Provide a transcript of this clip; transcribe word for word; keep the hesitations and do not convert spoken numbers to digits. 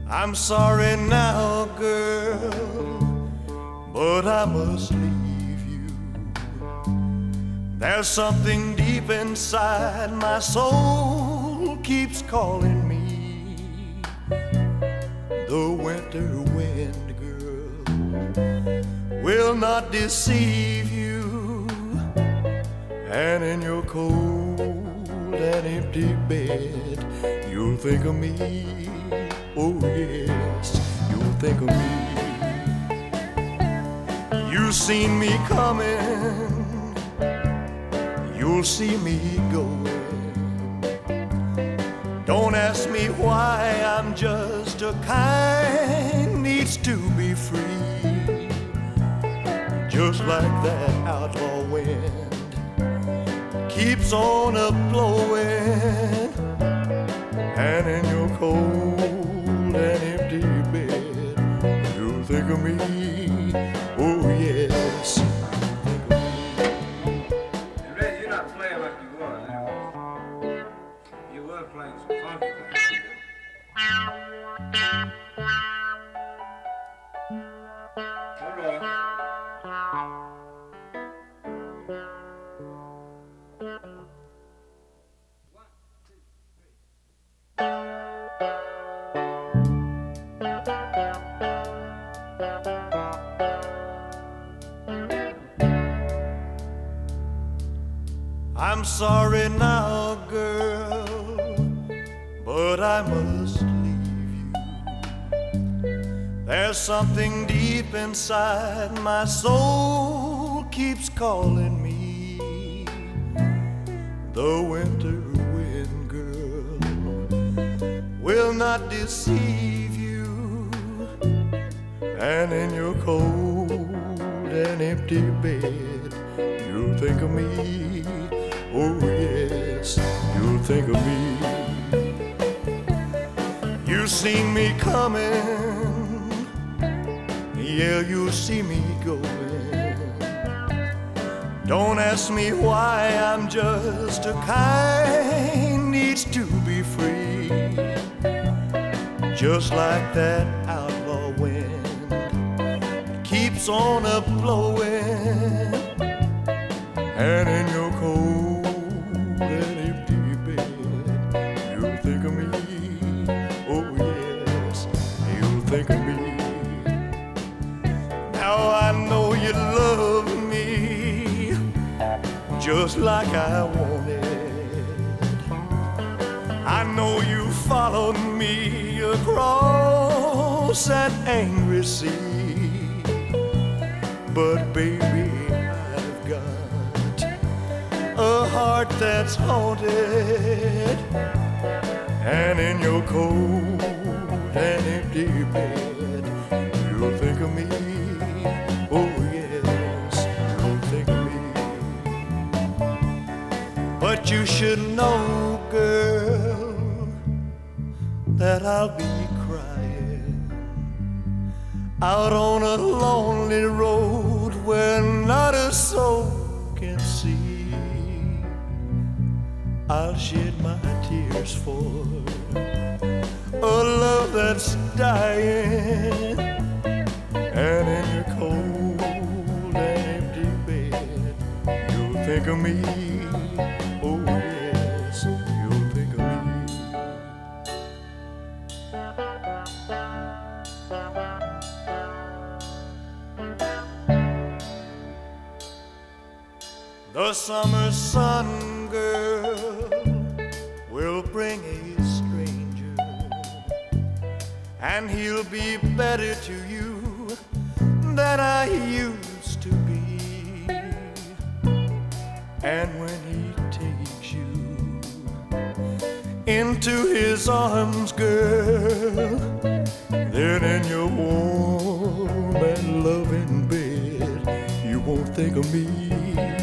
I'm sorry now, girl, but I must leave you. There's something deep inside my soul keeps calling me. The winter wind, girl, will not deceive you. And in your cold and empty bed, you'll think of me. Oh yes, you'll think of me. You've seen me coming, you'll see me going. Don't ask me why, I'm just a kind needs to be free. Just like that outlaw wind keeps on a blowing. And in your cold and empty bed, you'll think of me. Oh yes, think of me. And Red, you're not playing like you were. You were playing some funky things. All right. I'm sorry now, girl, but I must leave you. There's something deep inside my soul keeps calling me. The winter wind, girl, will not deceive you. And in your cold and empty bed, you'll think of me. Oh yes, you'll think of me. You've seen me coming, yeah, you'll see me going. Don't ask me why, I'm just a kind needs to be free. Just like that outlaw wind keeps on a blowing. And in your cold and empty bed, you'll think of me. Oh yes, you'll think of me. Now I know you love me just like I wanted. I know you followed me across that angry sea. But baby, I've got a heart that's haunted. And in your cold and empty bed, you'll think of me. Oh yes, you'll think of me. But you should know, girl, that I'll be crying out on a lonely road where not a soul can see. I'll shed my tears for a love that's dying. And in your cold and empty bed, you'll think of me. Oh yes, you'll think of me. The summer sun, girl, will bring a stranger, and he'll be better to you than I used to be. And when he takes you into his arms, girl, then in your warm and loving bed, you won't think of me.